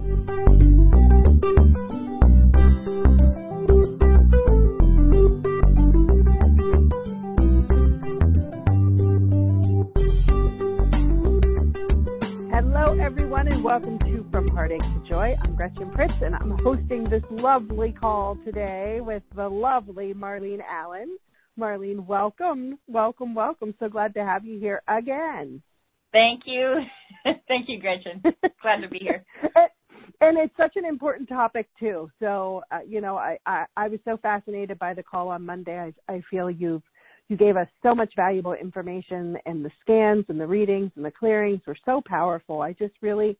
Hello, everyone, and welcome to From Heartache to Joy. I'm Gretchen Pritz, and I'm hosting this lovely call today with the lovely Marlene Allen. Marlene, welcome, welcome, welcome. So glad to have you here again. Thank you. Thank you, Gretchen. Glad to be here. And it's such an important topic, too. So, I was so fascinated by the call on Monday. I feel you gave us so much valuable information, and the scans and the readings and the clearings were so powerful. I just really,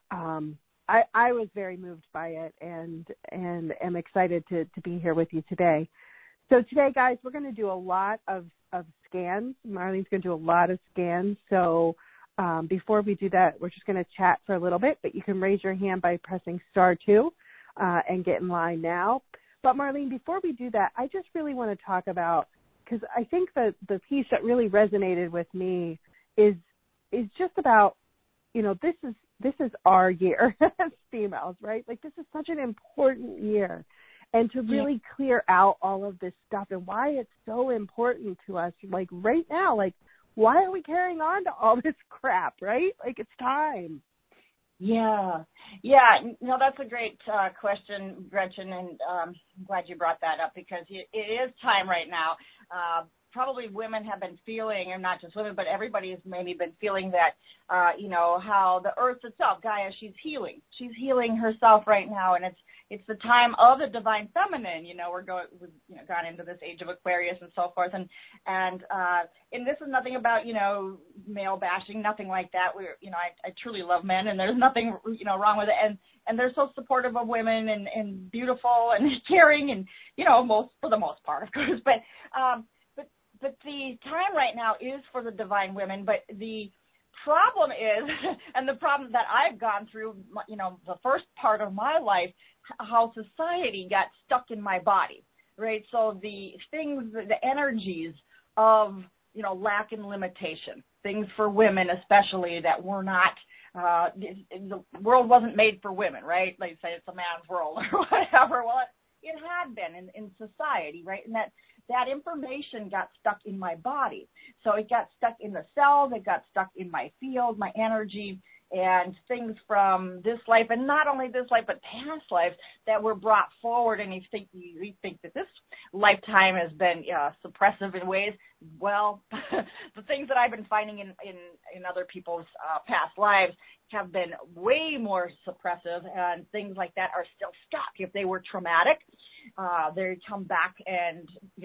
I was very moved by it and am excited to be here with you today. So today, guys, we're going to do a lot of scans. Marlene's going to do a lot of scans. So before we do that, we're just going to chat for a little bit, but you can raise your hand by pressing *2 and get in line now. But Marlene, before we do that, I just really want to talk about, because I think that the piece that really resonated with me is just about, this is our year as females, right? Like, this is such an important year. And to really clear out all of this stuff and why it's so important to us, like right now, like, why are we carrying on to all this crap, right? Like, it's time. Yeah. No, that's a great question, Gretchen, and I'm glad you brought that up because it is time right now. Probably women have been feeling, and not just women, but everybody has maybe been feeling that, how the earth itself, Gaia, she's healing. She's healing herself right now, and it's the time of the divine feminine. We've gone into this age of Aquarius and so forth, and this is nothing about male bashing, nothing like that. I truly love men, and there's nothing wrong with it, and they're so supportive of women and beautiful and caring, and for the most part, of course, but the time right now is for the divine women, but the problem is, and the problem that I've gone through, the first part of my life, how society got stuck in my body, right? So the things, the energies of, lack and limitation, things for women especially that were not, the world wasn't made for women, right? Like say it's a man's world or whatever. Well, it had been in society, right? And that information got stuck in my body. So it got stuck in the cells, it got stuck in my field, my energy, and things from this life, and not only this life, but past lives that were brought forward. And you think that this lifetime has been suppressive in ways. Well, the things that I've been finding in other people's past lives have been way more suppressive, and things like that are still stuck. If they were traumatic, they come back and,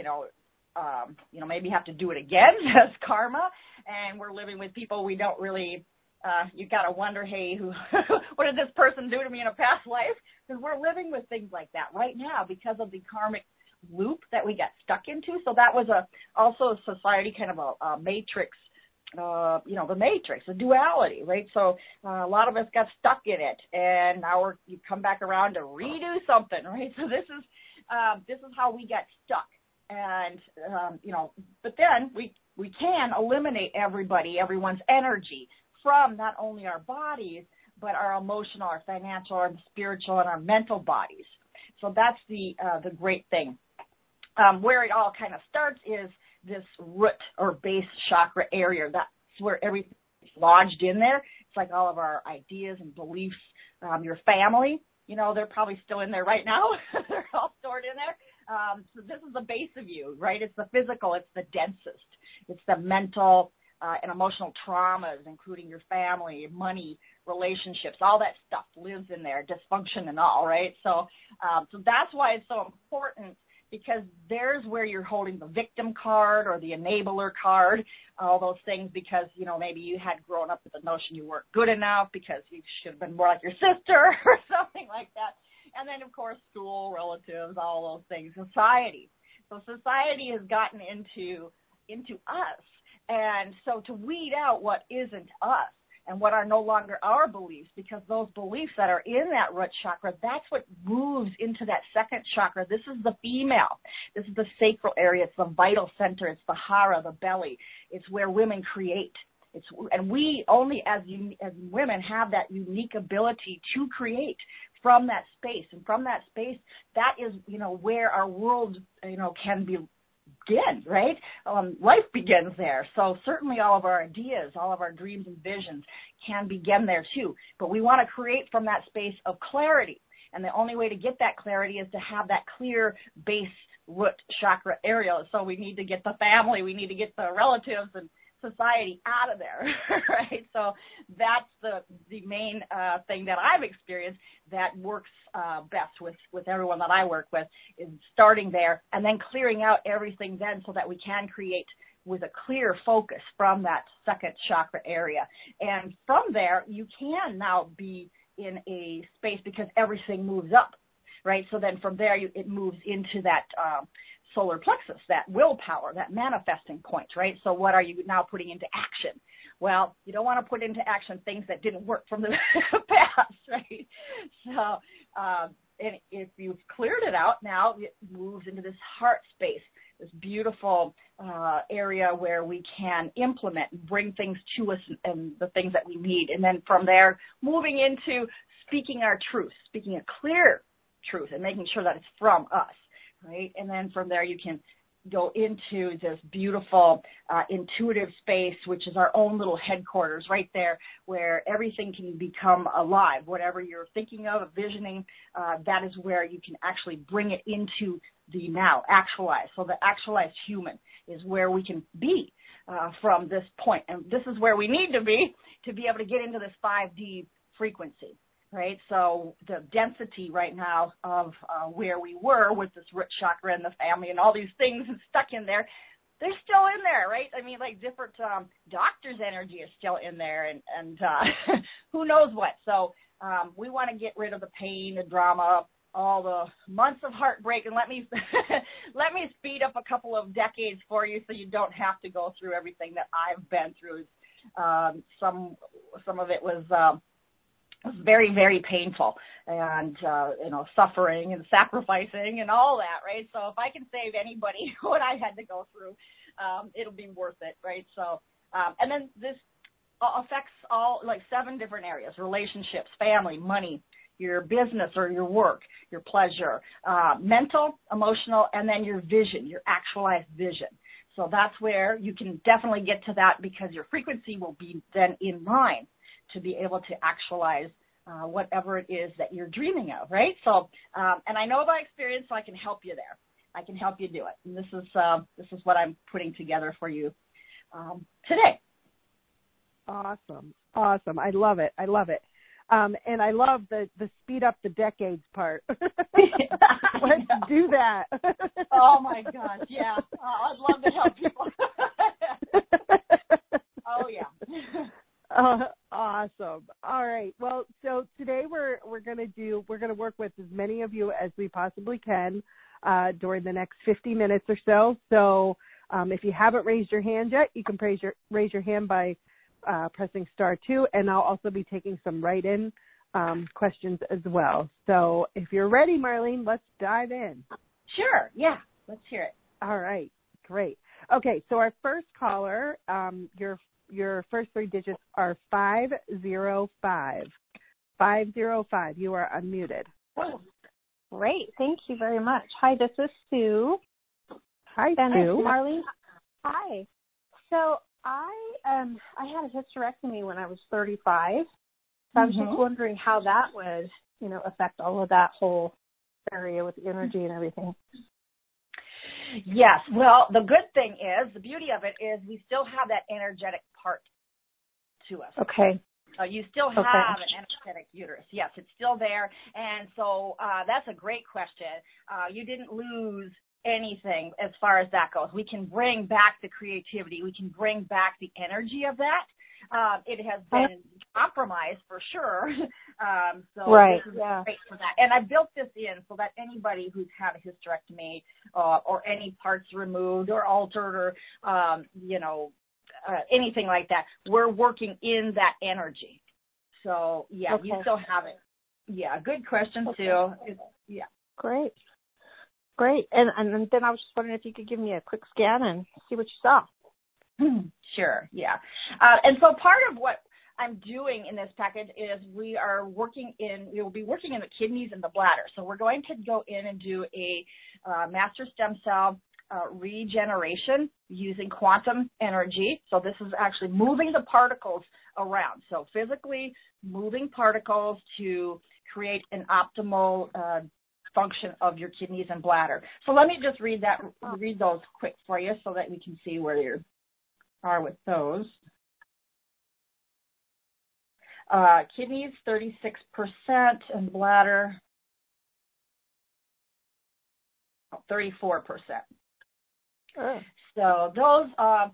maybe have to do it again as karma, and we're living with people we don't really, you got to wonder, hey, what did this person do to me in a past life? Because we're living with things like that right now because of the karmic loop that we got stuck into. So that was also a society kind of a matrix, the matrix, the duality, right? So a lot of us got stuck in it, and now you come back around to redo something, right? So this is how we got stuck, and but then we can eliminate everyone's energy from not only our bodies, but our emotional, our financial, our spiritual, and our mental bodies. So that's the great thing. Where it all kind of starts is this root or base chakra area. That's where everything's lodged in there. It's like all of our ideas and beliefs. Your family, they're probably still in there right now. They're all stored in there. So this is the base of you, right? It's the physical. It's the densest. It's the mental and emotional traumas, including your family, money, relationships. All that stuff lives in there, dysfunction and all, right? So that's why it's so important, because there's where you're holding the victim card or the enabler card, all those things, because, maybe you had grown up with the notion you weren't good enough because you should have been more like your sister or something like that. And then, of course, school, relatives, all those things, society. So society has gotten into us. And so to weed out what isn't us and what are no longer our beliefs, because those beliefs that are in that root chakra, that's what moves into that second chakra. This is the female. This is the sacral area. It's the vital center. It's the hara, the belly. It's where women create. And we only as women have that unique ability to create from that space. And from that space, that is, where our world, can begin, right? Life begins there. So certainly all of our ideas, all of our dreams and visions can begin there too. But we want to create from that space of clarity. And the only way to get that clarity is to have that clear base root chakra area. So we need to get the family, we need to get the relatives and society out of there, right? So that's the main thing that I've experienced that works best with everyone that I work with, is starting there and then clearing out everything then so that we can create with a clear focus from that second chakra area. And from there, you can now be in a space because everything moves up, right? So then from there, it moves into that solar plexus, that willpower, that manifesting point, right? So what are you now putting into action? Well, you don't want to put into action things that didn't work from the past, right? So and if you've cleared it out, now it moves into this heart space, this beautiful area where we can implement and bring things to us and the things that we need. And then from there, moving into speaking our truth, speaking a clear truth and making sure that it's from us, right? And then from there, you can go into this beautiful intuitive space, which is our own little headquarters right there, where everything can become alive. Whatever you're thinking of, visioning, that is where you can actually bring it into the now, actualize. So the actualized human is where we can be from this point. And this is where we need to be able to get into this 5D frequency. Right, so the density right now of where we were with this root chakra and the family and all these things stuck in there, they're still in there, right? I mean, like different doctors' energy is still in there, and who knows what. So we want to get rid of the pain, the drama, all the months of heartbreak, and let me let me speed up a couple of decades for you, so you don't have to go through everything that I've been through. Some of it was very, very painful and, suffering and sacrificing and all that, right? So if I can save anybody what I had to go through, it'll be worth it, right? So, and then this affects all, like 7 different areas: relationships, family, money, your business or your work, your pleasure, mental, emotional, and then your vision, your actualized vision. So that's where you can definitely get to that, because your frequency will be then in line to be able to actualize whatever it is that you're dreaming of, right? So, and I know by experience, so I can help you there. I can help you do it. And this is what I'm putting together for you today. Awesome. I love it. And I love the speed up the decades part. Let's do that. Oh my gosh, yeah. I'd love to help people. Oh yeah. Awesome. All right. Well, so today we're going to work with as many of you as we possibly can during the next 50 minutes or so. So if you haven't raised your hand yet, you can raise your hand by pressing *2, and I'll also be taking some write-in questions as well. So if you're ready, Marlene, let's dive in. Sure. Yeah. Let's hear it. All right. Great. Okay. So our first caller, your first 3 digits are 505. 505. You are unmuted. Oh, great. Thank you very much. Hi, this is Sue. Hi, Sue. Marlene. Hi. So I had a hysterectomy when I was 35. So I was just wondering how that would, affect all of that whole area with the energy and everything. Yes. Well, the good thing is, the beauty of it is we still have that energetic part to us. Okay. You still have an energetic uterus. Yes, it's still there. And so that's a great question. You didn't lose anything as far as that goes. We can bring back the creativity. We can bring back the energy of that. It has been compromised for sure. So right. This is great for that. And I built this in so that anybody who's had a hysterectomy or any parts removed or altered or, anything like that, we're working in that energy. So, yeah, you still have it. Yeah, good question, Sue. Yeah. Great. And then I was just wondering if you could give me a quick scan and see what you saw. Sure, yeah. And so part of what I'm doing in this package is we will be working in the kidneys and the bladder. So we're going to go in and do a master stem cell regeneration using quantum energy. So this is actually moving the particles around. So physically moving particles to create an optimal function of your kidneys and bladder. So let me just read those quick for you so that we can see where you are with those. Kidneys 36% and bladder 34%. So those are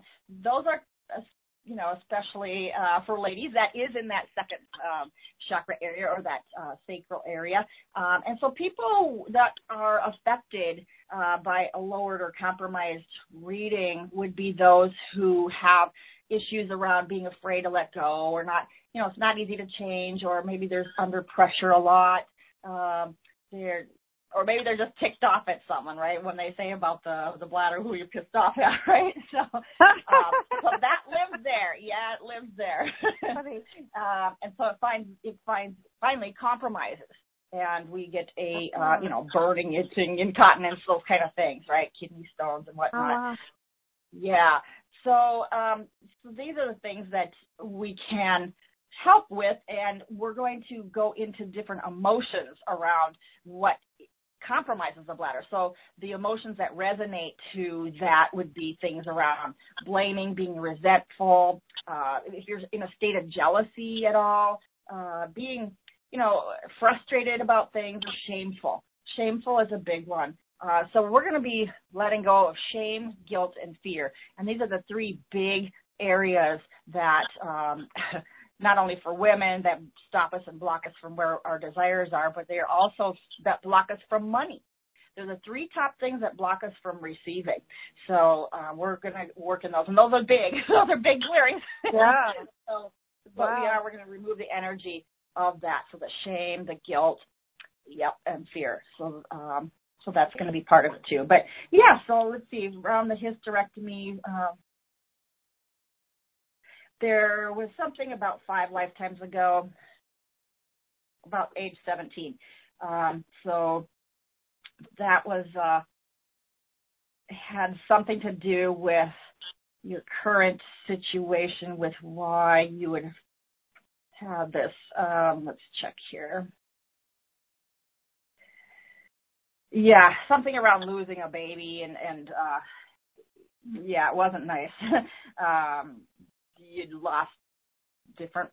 especially for ladies, that is in that second chakra area or that sacral area. And so people that are affected by a lowered or compromised reading would be those who have issues around being afraid to let go, or not, it's not easy to change, or maybe there's under pressure a lot. Or maybe they're just ticked off at someone, right? When they say about the bladder, who you're pissed off at, right? So that lives there. Yeah, it lives there. And so it finally compromises, and we get a burning, itching, incontinence, those kind of things, right? Kidney stones and whatnot. Yeah. So these are the things that we can help with, and we're going to go into different emotions around what compromises the bladder. So the emotions that resonate to that would be things around blaming, being resentful, if you're in a state of jealousy at all, being, frustrated about things, or shameful. Shameful is a big one. So we're going to be letting go of shame, guilt, and fear. And these are the three big areas that not only for women that stop us and block us from where our desires are, but they are also that block us from money. They're the three top things that block us from receiving. So we're going to work in those. And those are big. Those are big clearings. Yeah. We're going to remove the energy of that. So the shame, the guilt, and fear. So that's going to be part of it too. But yeah, so let's see, around the hysterectomy, there was something about 5 lifetimes ago, about age 17. So that was had something to do with your current situation with why you would have this. Let's check here. Yeah, something around losing a baby and it wasn't nice. You'd lost different,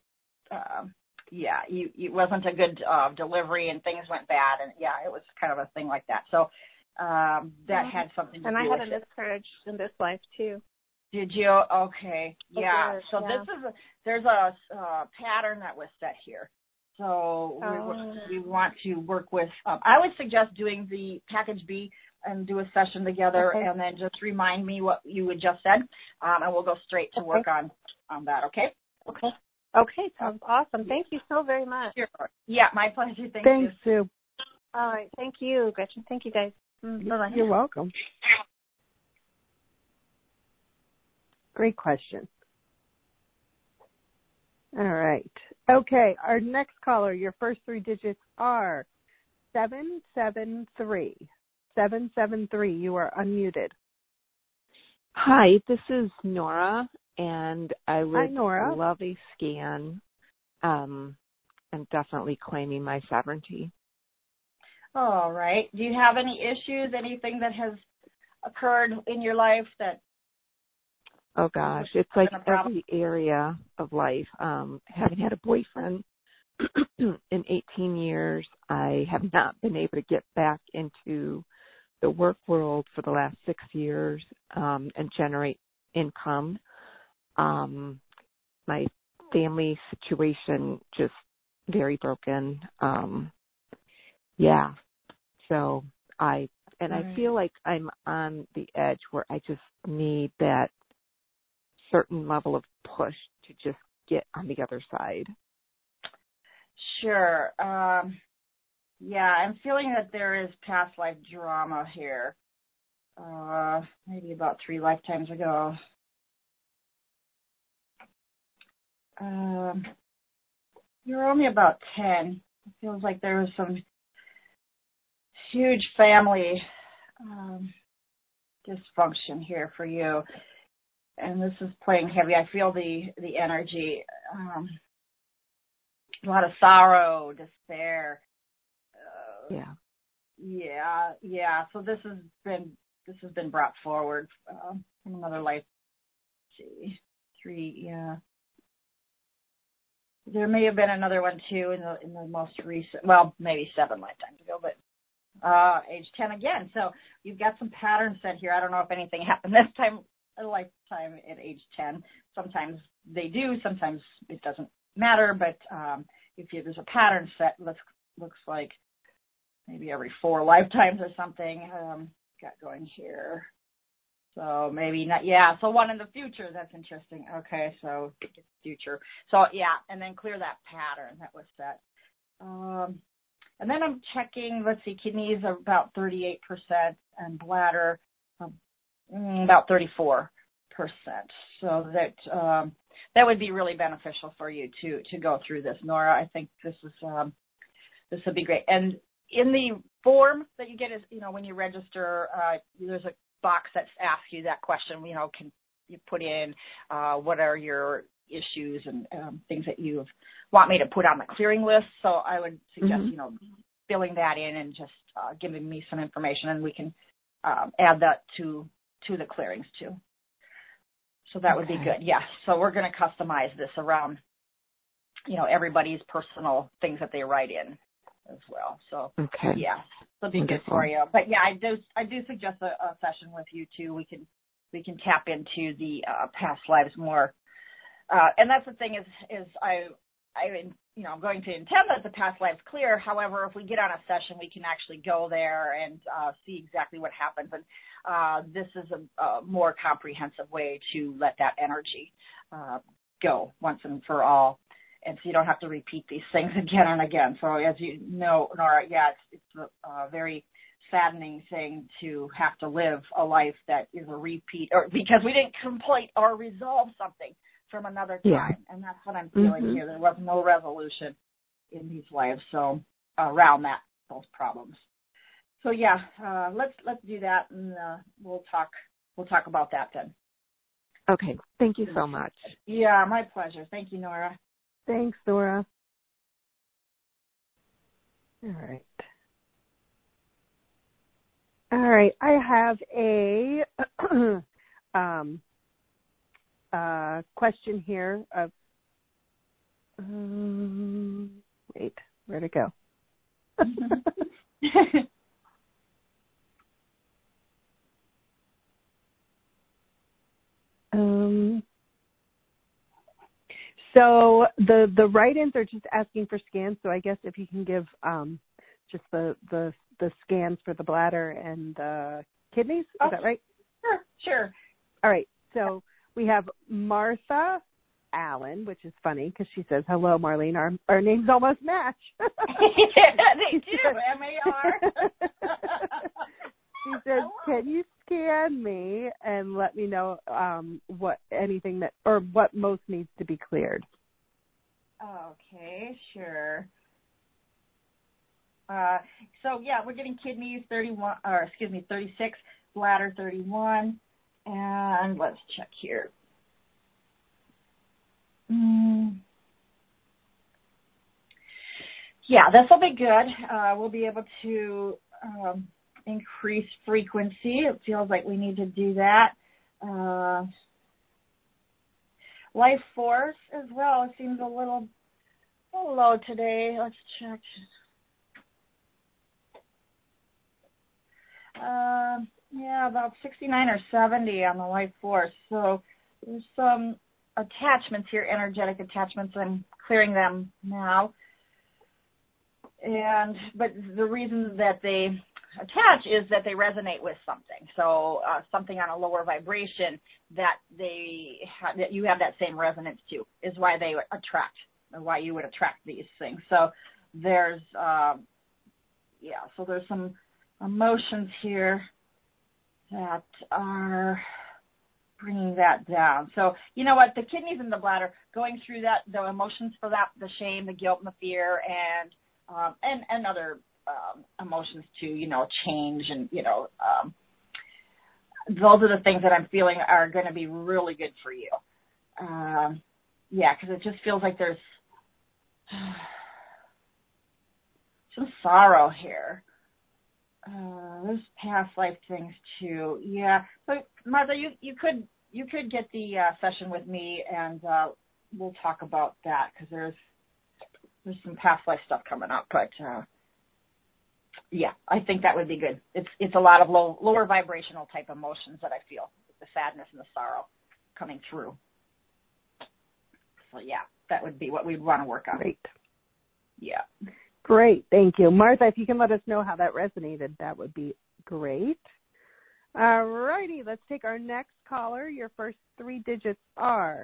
it wasn't a good delivery, and things went bad, and it was kind of a thing like that. So that had something to do with it. And I had a miscarriage in this life too. Did you? Okay. Yeah. So there's a pattern that was set here. So we want to work with, I would suggest doing the package B and do a session together, and then just remind me what you had just said, and we'll go straight to work on that, okay? Okay, sounds awesome. Thank you so very much. Sure. Yeah, my pleasure. Thanks, Sue. All right. Thank you, Gretchen. Thank you, guys. Bye-bye. You're welcome. Great question. All right. Okay, our next caller, your first 3 digits are 773. 773, you are unmuted. Hi, this is Nora, and I would Nora. love a scan and definitely claiming my sovereignty. All right. Do you have any issues, anything that has occurred in your life that... Oh, gosh, it's like every area of life. Having had a boyfriend in 18 years, I have not been able to get back into the work world for the last 6 years and generate income. My family situation just very broken. So I feel like I'm on the edge where I just need that certain level of push to just get on the other side. Sure. I'm feeling that there is past life drama here. Maybe about 3 lifetimes ago. you're only about 10. It feels like there was some huge family dysfunction here for you. And this is playing heavy. I feel the energy. A lot of sorrow, despair. Yeah. So this has been brought forward from another life. Let's see, 3. Yeah. There may have been another one too in the most recent. Well, maybe 7 lifetimes ago, but age 10 again. So you've got some patterns set here. I don't know if anything happened this time, a lifetime at age 10. Sometimes they do. Sometimes it doesn't matter. But if there's a pattern set, looks like maybe every 4 lifetimes or something got going here. So maybe not. Yeah. So one in the future. That's interesting. Okay. So future. So yeah, and then clear that pattern that was set. And then I'm checking. Let's see. Kidneys are about 38%, and bladder about 34%. So that would be really beneficial for you to go through this, Nora. I think this would be great. And in the form that you get is, when you register, there's a box that asks you that question. Can you put in what are your issues and things that you want me to put on the clearing list? So I would suggest, filling that in and just giving me some information, and we can add that to the clearings too. So that would be good. Yeah. So we're going to customize this around, everybody's personal things that they write in as well. So yeah, it'll be good for you. But yeah, I do suggest a session with you too. We can tap into the past lives more. And that's the thing is I'm going to intend that the past lives clear. However, if we get on a session, we can actually go there and see exactly what happens. And this is a more comprehensive way to let that energy go once and for all. And so you don't have to repeat these things again and again. So as you know, Nora, it's a very saddening thing to have to live a life that is a repeat, or because we didn't complete or resolve something from another time. Yeah. And that's what I'm feeling here. There was no resolution in these lives. So around those problems. So yeah, let's do that, and we'll talk about that then. Okay. Thank you so much. Yeah, my pleasure. Thank you, Nora. Thanks, Nora. All right. I have a question here of wait, where'd it go? So the write-ins are just asking for scans. So I guess if you can give just the scans for the bladder and the kidneys, is that right? Sure. All right. So we have Martha Allen, which is funny because she says, "Hello, Marlene. Our names almost match." Yeah, they do. MAR. She says, "Can you scan me and let me know what most needs to be cleared?" Okay, sure. So yeah, we're getting kidneys 36, bladder 31, and let's check here. Yeah, this will be good. We'll be able to increase frequency. It feels like we need to do that. Life force as well. It seems a little low today. Let's check. About 69 or 70 on the life force. So there's some attachments here, energetic attachments. I'm clearing them now. But the reason that they attach is that they resonate with something. So something on a lower vibration that you have that same resonance to is why they attract, or why you would attract these things. So there's there's some emotions here that are bringing that down. So you know what, the kidneys and the bladder, going through that, the emotions for that, the shame, the guilt, and the fear, and other emotions too, you know, change, and you know, those are the things that I'm feeling are going to be really good for you. Yeah, because it just feels like there's some sorrow here. There's past life things too. Yeah. So Martha, you could get the session with me, and we'll talk about that, because there's some past life stuff coming up. But yeah, I think that would be good. It's a lot of lower vibrational type emotions that I feel, the sadness and the sorrow coming through. So yeah, that would be what we'd want to work on. Great. Yeah. Great. Thank you. Martha, if you can let us know how that resonated, that would be great. All righty. Let's take our next caller. Your first 3 digits are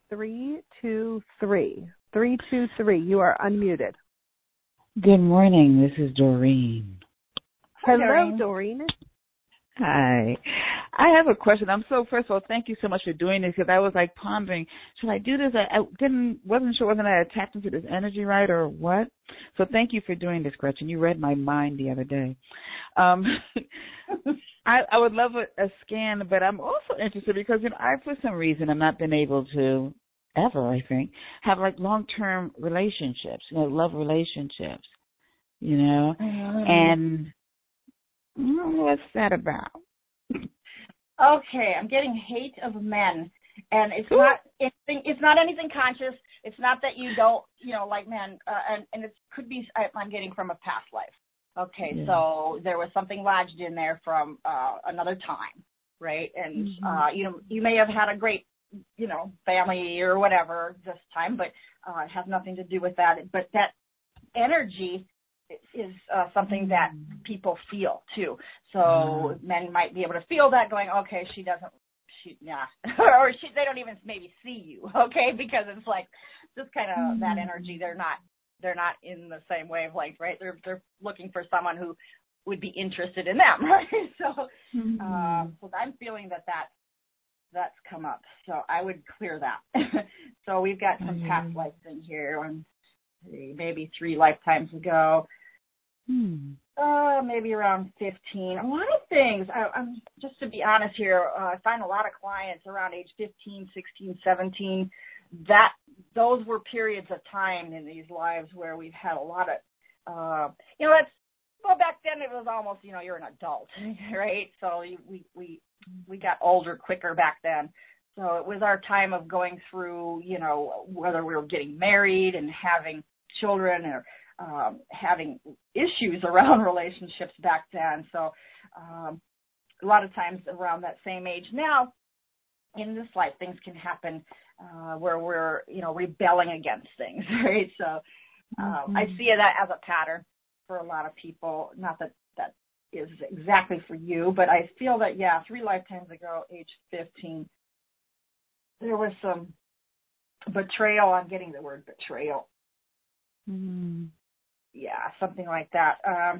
323. 323. You are unmuted. Good morning. This is Doreen. Hello, Doreen. Hi. I have a question. First of all, thank you so much for doing this, because I was like pondering, should I do this? I wasn't sure whether I had tapped into this energy right or what. So thank you for doing this, Gretchen. You read my mind the other day. I would love a scan, but I'm also interested because, you know, I, for some reason, have not been able to ever, I think, have like long-term relationships, you know, love relationships, you know, and what's that about? Okay, I'm getting hate of men, and it's not anything conscious. It's not that you don't, you know, like men, and it could be I'm getting from a past life. Okay, yeah. So there was something lodged in there from another time, right? And you know, you may have had a great, you know, family or whatever this time, but it has nothing to do with that. But that energy is something that people feel too. So men might be able to feel that, going, okay, they don't even maybe see you, okay, because it's like just kind of that energy. They're not in the same wavelength, right? They're looking for someone who would be interested in them, right? So, so I'm feeling that's come up. So I would clear that. So we've got some past lives in here, and maybe 3 lifetimes ago. Maybe around 15. A lot of things. I'm just to be honest here, I find a lot of clients around age 15, 16, 17. Those were periods of time in these lives where we've had a lot of, you know, back then it was almost, you know, you're an adult, right? So we got older quicker back then. So it was our time of going through, you know, whether we were getting married and having children or having issues around relationships back then. So a lot of times around that same age now, in this life, things can happen where we're, you know, rebelling against things, right? So I see that as a pattern for a lot of people. Not that that is exactly for you, but I feel that, 3 lifetimes ago, age 15, there was some betrayal. I'm getting the word betrayal. Yeah, something like that.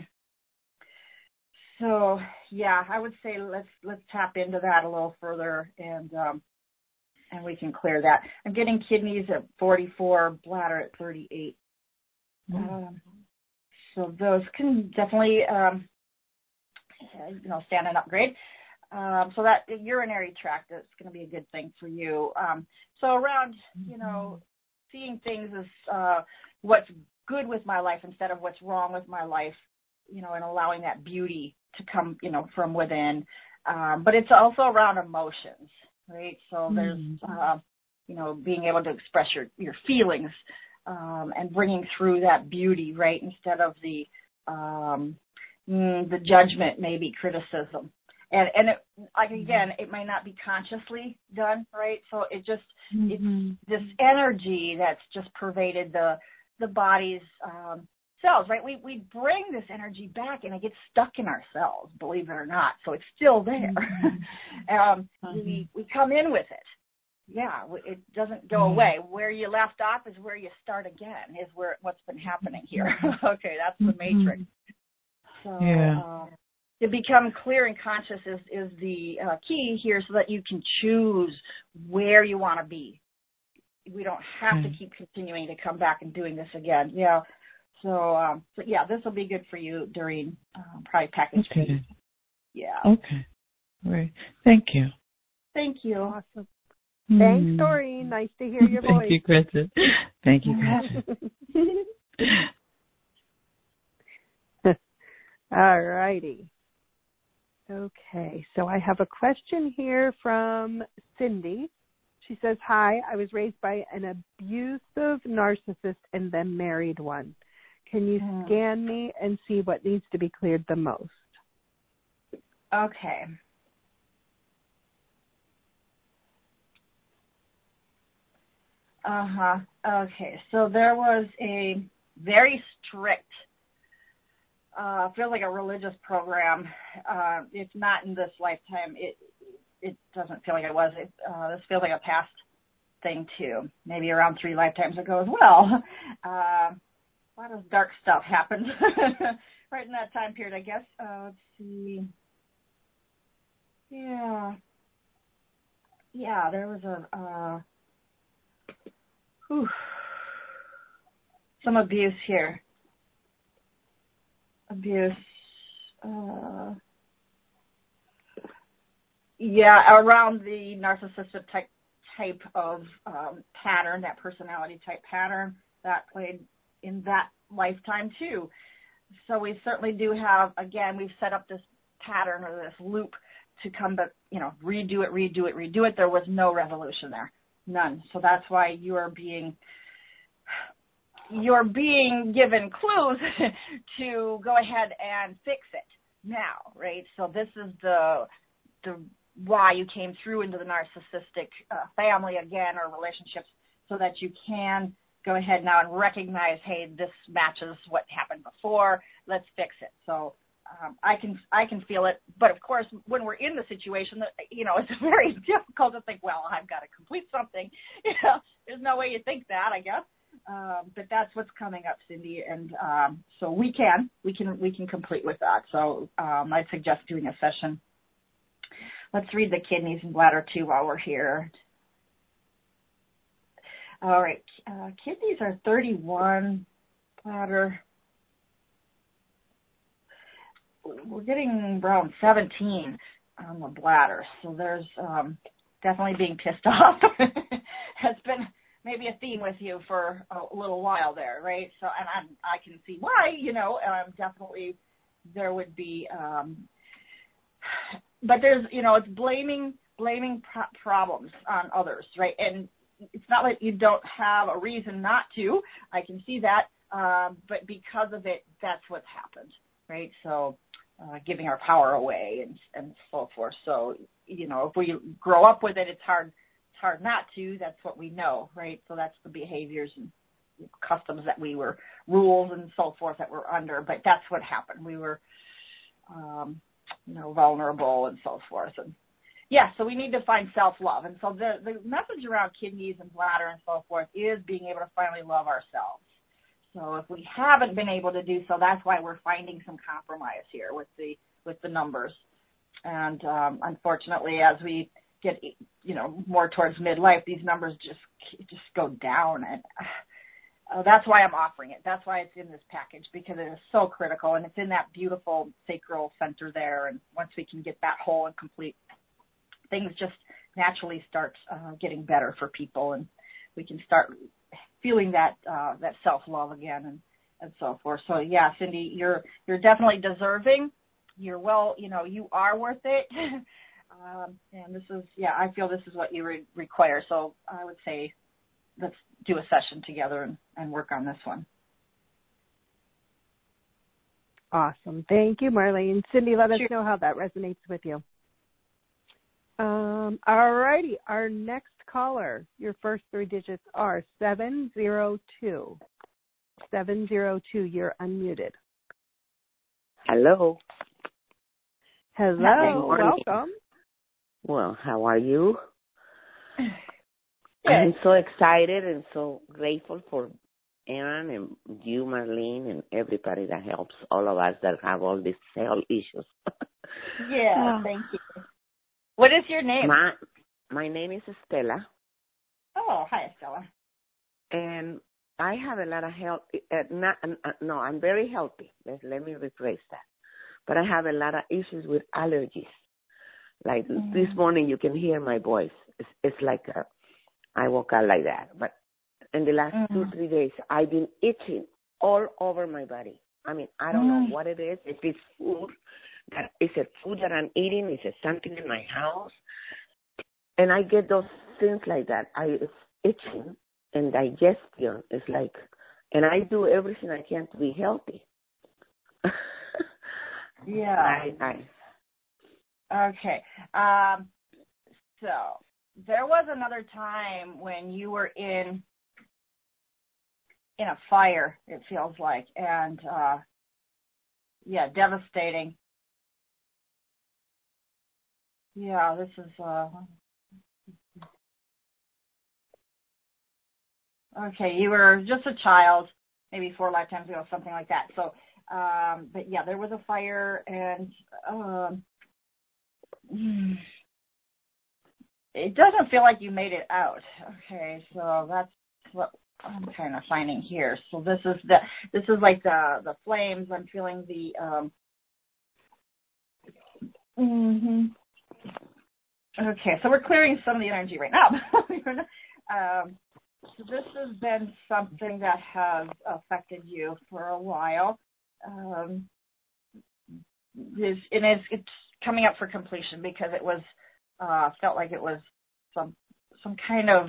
So I would say let's tap into that a little further, and we can clear that. I'm getting kidneys at 44, bladder at 38. So those can definitely, you know, stand an upgrade. So that urinary tract is going to be a good thing for you. So around, you know, seeing things as what's good with my life instead of what's wrong with my life, you know, and allowing that beauty to come, you know, from within. But it's also around emotions, right? So there's, you know, being able to express your feelings and bringing through that beauty, right, instead of the judgment, maybe criticism. And it, like, again, it might not be consciously done, right? So it just, it's this energy that's just pervaded the body's cells, right? We bring this energy back, and it gets stuck in our cells, believe it or not. So it's still there. We come in with it. Yeah, it doesn't go away. Where you left off is where you start again, is what's been happening here. Okay, that's the matrix. So to become clear and conscious is the key here, so that you can choose where you want to be. We don't have to keep continuing to come back and doing this again. Yeah. So yeah, this will be good for you during probably package B. Yeah. Okay. Great. Thank you. Thank you. Awesome. Thanks, Doreen. Nice to hear your voice. Thank you, Gretchen. Thank you, Gretchen. All righty. Okay, so I have a question here from Cindy. She says, hi, I was raised by an abusive narcissist and then married one. Can you scan me and see what needs to be cleared the most? Okay. Okay, so there was a very strict, feels like a religious program. If not in this lifetime, it doesn't feel like it was. This feels like a past thing too. Maybe around 3 lifetimes ago as well. A lot of dark stuff happened right in that time period, I guess. Let's see. Yeah, there was some abuse here. Around the narcissistic type of pattern, that personality type pattern that played in that lifetime too. So we certainly do have, again, we've set up this pattern or this loop to come back, redo it. There was no resolution there. None. So that's why you're being given clues to go ahead and fix it now, right? So this is the why you came through into the narcissistic family again, or relationships, so that you can go ahead now and recognize, hey, this matches what happened before. Let's fix it. So I can feel it, but of course, when we're in the situation, it's very difficult to think, well, I've got to complete something. There's no way you think that, I guess. But that's what's coming up, Cindy, and so we can complete with that. So I'd suggest doing a session. Let's read the kidneys and bladder too while we're here. All right, kidneys are 31, bladder. We're getting around 17 on the bladder, so there's definitely being pissed off. Has been maybe a theme with you for a little while there, right? So, and I can see why, definitely there would be, but there's, it's blaming problems on others, right? And it's not like you don't have a reason not to. I can see that, but because of it, that's what's happened, right? So giving our power away and so forth. So, if we grow up with it, it's hard not to. That's what we know, right? So that's the behaviors and customs that we were, rules and so forth that we're under. But that's what happened. We were, vulnerable and so forth. And so we need to find self-love. And so the message around kidneys and bladder and so forth is being able to finally love ourselves. So if we haven't been able to do so, that's why we're finding some compromise here with the numbers. And unfortunately, as we get more towards midlife, these numbers just go down, and that's why I'm offering it. That's why it's in this package, because it is so critical, and it's in that beautiful sacral center there. And once we can get that whole and complete, things just naturally start getting better for people, and we can start feeling that self-love again and so forth. So yeah, Cindy, you're definitely deserving. You're you are worth it. And this is, I feel this is what you require. So I would say let's do a session together and work on this one. Awesome. Thank you, Marlene. Cindy, let us know how that resonates with you. All righty. Our next caller, your first 3 digits are 702. 702, you're unmuted. Hello. Hello. Welcome. Well, how are you? Good. I'm so excited and so grateful for Aaron and you, Marlene, and everybody that helps all of us that have all these health issues. Yeah, thank you. What is your name? My name is Estela. Oh, hi, Estela. And I have a lot of health. No, I'm very healthy. Let me rephrase that. But I have a lot of issues with allergies. Like this morning, you can hear my voice. It's like I woke up like that. But in the last 2-3 days, I've been itching all over my body. I mean, I don't know what it is. If it's food, is it food that I'm eating? Is it something in my house? And I get those things like that. It's itching and digestion is like, and I do everything I can to be healthy. Yeah. Okay. So there was another time when you were in a fire, it feels like, and devastating. Yeah, this is okay. You were just a child, maybe 4 lifetimes ago, something like that. So, but yeah, there was a fire, and it doesn't feel like you made it out. Okay, so that's what I'm kind of finding here. So this is like the flames. I'm feeling the Okay, so we're clearing some of the energy right now. So this has been something that has affected you for a while. It's coming up for completion because it was felt like it was some kind of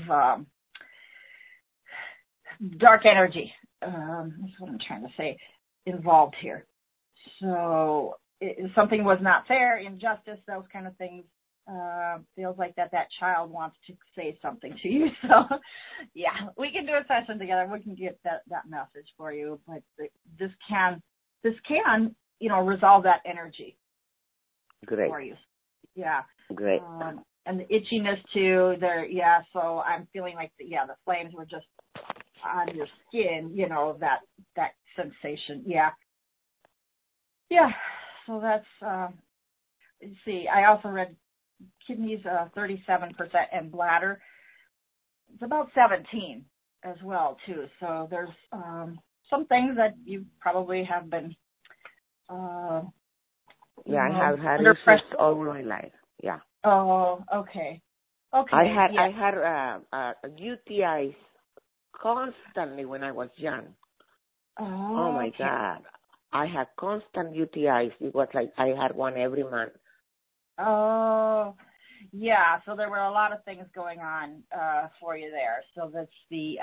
dark energy. That's what I'm trying to say, involved here. So something was not fair, injustice, those kind of things. Feels like that child wants to say something to you. So, yeah, we can do a session together. We can get that message for you. But this can resolve that energy. Great. For you. Yeah. Great. And the itchiness too. Yeah. So I'm feeling like the flames were just on your skin. That sensation. Yeah. Yeah. So that's. Let's see. I also read kidneys 37% and bladder it's about 17 as well too. So there's some things that you probably have been I have had issues all my life. Yeah. Oh, okay. I had UTIs constantly when I was young. Oh my God. I had constant UTIs. It was like I had one every month. Oh, yeah. So there were a lot of things going on for you there. So that's the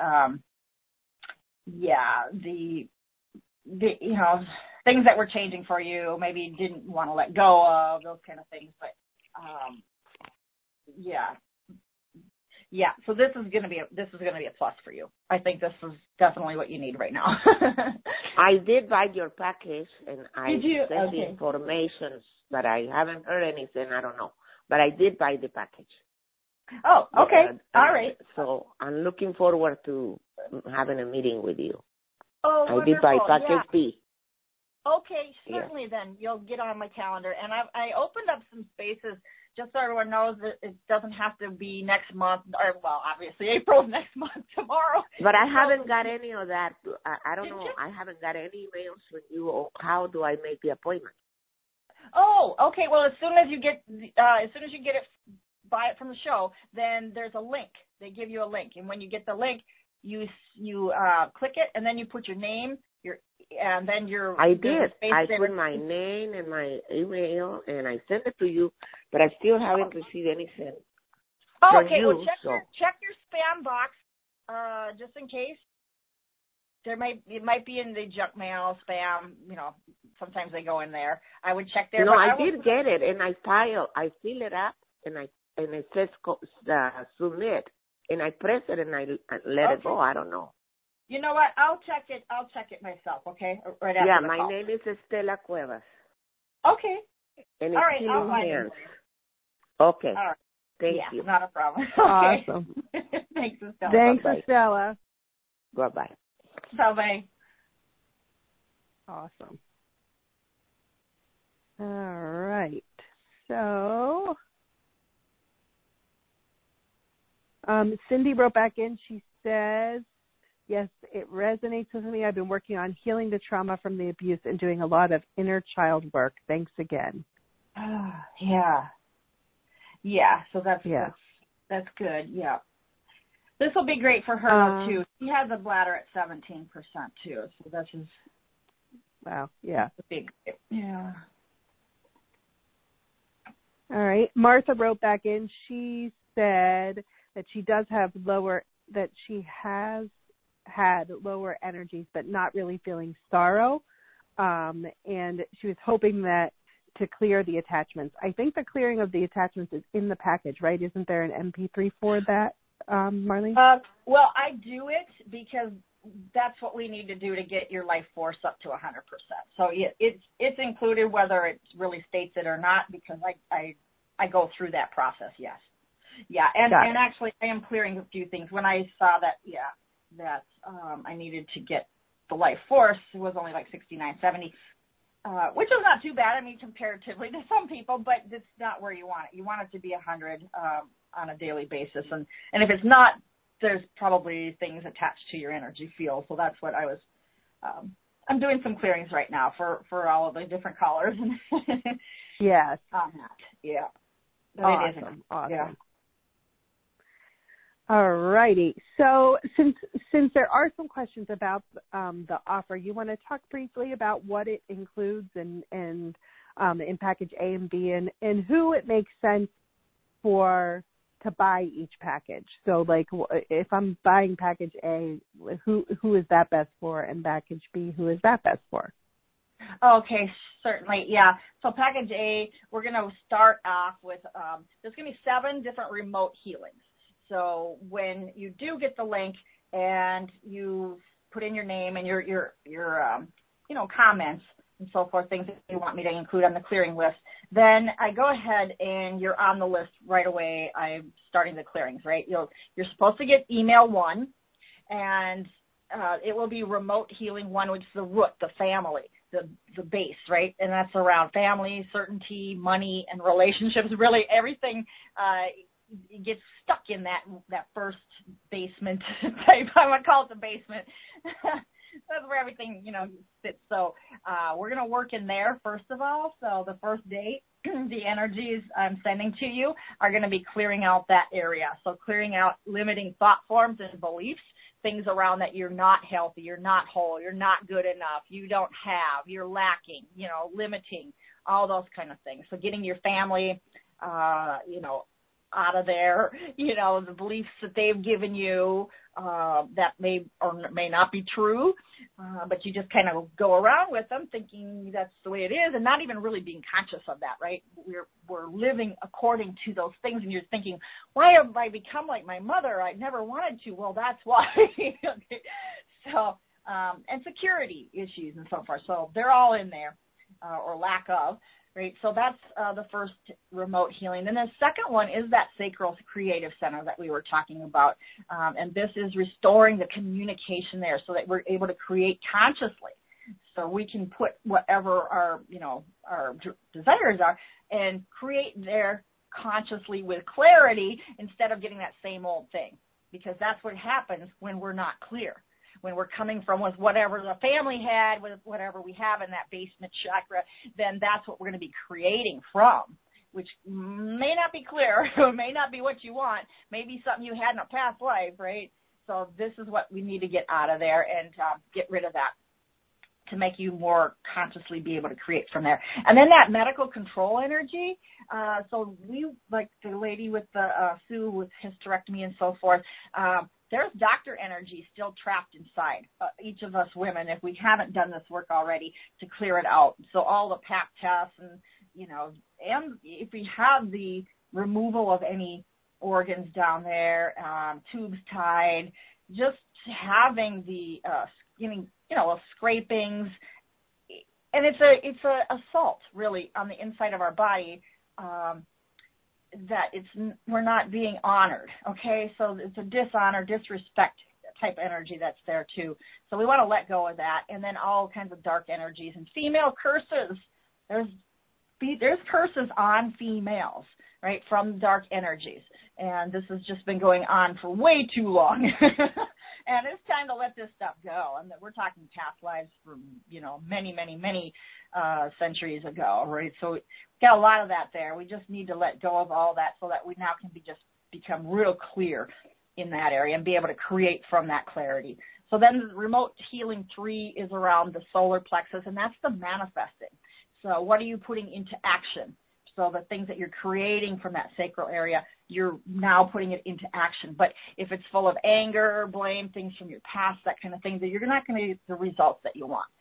things that were changing for you. Maybe you didn't want to let go of those kind of things. But So this is going to be a plus for you. I think this is definitely what you need right now. I did buy your package, and I sent the Okay. information, but I haven't heard anything. I don't know. But I did buy the package. Oh, okay. All right. So I'm looking forward to having a meeting with you. Oh, I did buy package B. Okay, certainly then. You'll get on my calendar. And I opened up some spaces just so everyone knows that it doesn't have to be next month, or, well, obviously April next month, tomorrow. But I haven't got any of that. I don't know. I haven't got any emails from you. How do I make the appointment? Oh, okay. Well, as soon as you get it, buy it from the show, then there's a link. They give you a link. And when you get the link, you click it, and then you put your name, I did. I put my name and my email, and I sent it to you, but I still haven't received anything. Oh, okay. Well, check your spam box, just in case. It might be in the junk mail, spam. Sometimes they go in there. I would check there. No, I did get it, and I fill it up, and it says submit, and I press it and I let it go. I don't know. You know what? I'll check it myself, okay? Right after the call. My name is Estela Cuevas. Okay. And it's Healing Hands. Okay. All right. Thank you. Not a problem. Awesome. Thanks, Estela. Thanks, Bye-bye. Estela. Bye-bye. Bye-bye. Awesome. All right. So, Cindy wrote back in. She says, yes, it resonates with me. I've been working on healing the trauma from the abuse and doing a lot of inner child work. Thanks again. Yeah. So that's good. Yeah. This will be great for her too. She has a bladder at 17% too. So this is wow. Yeah. Big. Yeah. All right. Martha wrote back in. She said that she does have she has had lower energies, but not really feeling sorrow. And she was hoping that to clear the attachments. I think the clearing of the attachments is in the package, right? Isn't there an MP3 for that, Marlene? Well, I do it because that's what we need to do to get your life force up to 100%. So it's included whether it really states it or not, because I go through that process. Yes. Yeah. And actually I am clearing a few things. When I saw that I needed to get the life force, it was only like 69, 70, which is not too bad. I mean, comparatively to some people, but it's not where you want it. You want it to be 100 on a daily basis. And if it's not, there's probably things attached to your energy field. So that's what I was, I'm doing some clearings right now for all of the different callers. Yes. On that. Yeah. But awesome. It isn't. Awesome. Yeah. All righty. So since there are some questions about the offer, you want to talk briefly about what it includes and in package A and B, and who it makes sense for to buy each package. So, like, if I'm buying package A, who is that best for, and package B, who is that best for? Okay, certainly, yeah. So package A, we're going to start off with, there's going to be 7 different remote healings. So when you do get the link and you put in your name and your comments and so forth, things that you want me to include on the clearing list, then I go ahead and you're on the list right away. I'm starting the clearings, right? You're supposed to get email 1, and it will be remote healing 1, which is the root, the family, the base, right? And that's around family, certainty, money, and relationships. Really, everything gets stuck in that first basement type. I would call it the basement. That's where everything, sits. So we're going to work in there, first of all. So the first day, the energies I'm sending to you are going to be clearing out that area. So clearing out limiting thought forms and beliefs, things around that you're not healthy, you're not whole, you're not good enough, you don't have, you're lacking, limiting, all those kind of things. So getting your family, out of there, the beliefs that they've given you that may or may not be true, but you just kind of go around with them thinking that's the way it is and not even really being conscious of that, right? We're living according to those things, and you're thinking, why have I become like my mother? I never wanted to. Well, that's why. Okay. So, and security issues and so forth. So they're all in there, or lack of. Right, so that's the first remote healing. Then the second one is that sacral creative center that we were talking about, and this is restoring the communication there so that we're able to create consciously. So we can put whatever our desires are and create there consciously with clarity instead of getting that same old thing, because that's what happens when we're not clear. When we're coming from with whatever the family had, with whatever we have in that basement chakra, then that's what we're going to be creating from, which may not be clear, or may not be what you want, maybe something you had in a past life, right? So this is what we need to get out of there and get rid of that to make you more consciously be able to create from there. And then that medical control energy, so we, like the lady with the Sue with hysterectomy and so forth, there's doctor energy still trapped inside each of us women if we haven't done this work already to clear it out. So all the pap tests and if we have the removal of any organs down there, tubes tied, just having the scrapings, and it's a assault really on the inside of our body. That we're not being honored, okay? So it's a dishonor, disrespect type energy that's there too. So we want to let go of that, and then all kinds of dark energies and female curses. There's there's curses on females, right, from dark energies. And this has just been going on for way too long. And it's time to let this stuff go. And we're talking past lives from, many, many, many centuries ago, right? So we've got a lot of that there. We just need to let go of all that so that we now can become real clear in that area and be able to create from that clarity. So then remote healing 3 is around the solar plexus, and that's the manifesting. So what are you putting into action? So the things that you're creating from that sacral area, you're now putting it into action. But if it's full of anger, blame, things from your past, that kind of thing, then you're not going to get the results that you want.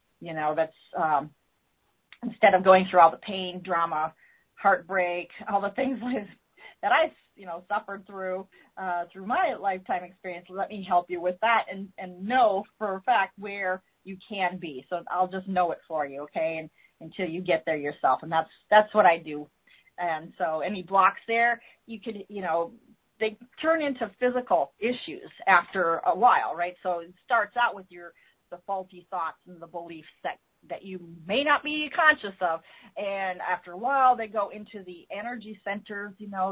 That's instead of going through all the pain, drama, heartbreak, all the things that I suffered through my lifetime experience. Let me help you with that and know for a fact where you can be. So I'll just know it for you, okay? And until you get there yourself. And that's what I do. And so any blocks there, you could, they turn into physical issues after a while, right? So it starts out with the faulty thoughts and the beliefs that you may not be conscious of. And after a while, they go into the energy centers,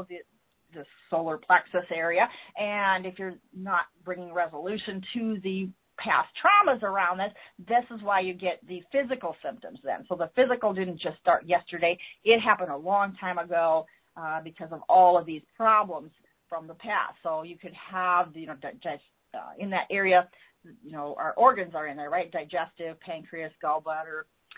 the solar plexus area. And if you're not bringing resolution to the past traumas around this is why you get the physical symptoms then. So the physical didn't just start yesterday. It happened a long time ago because of all of these problems from the past. So you could have, in that area, our organs are in there, right? Digestive, pancreas, gallbladder,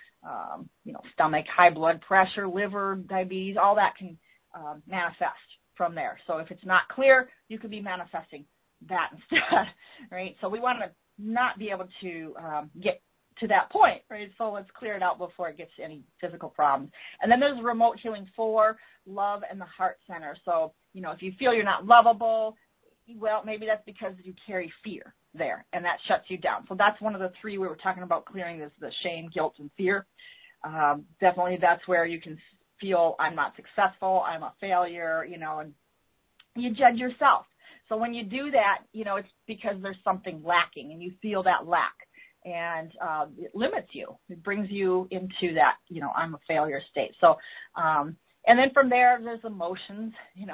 stomach, high blood pressure, liver, diabetes, all that can manifest from there. So if it's not clear, you could be manifesting that instead, right? So we want to not be able to get to that point, right? So let's clear it out before it gets to any physical problems. And then there's remote healing 4, love and the heart center. So, if you feel you're not lovable, well, maybe that's because you carry fear there, and that shuts you down. So that's one of the 3 we were talking about clearing, is the shame, guilt, and fear. Definitely that's where you can feel I'm not successful, I'm a failure, and you judge yourself. So when you do that, it's because there's something lacking, and you feel that lack, and it limits you. It brings you into that, I'm a failure state. So, and then from there's emotions,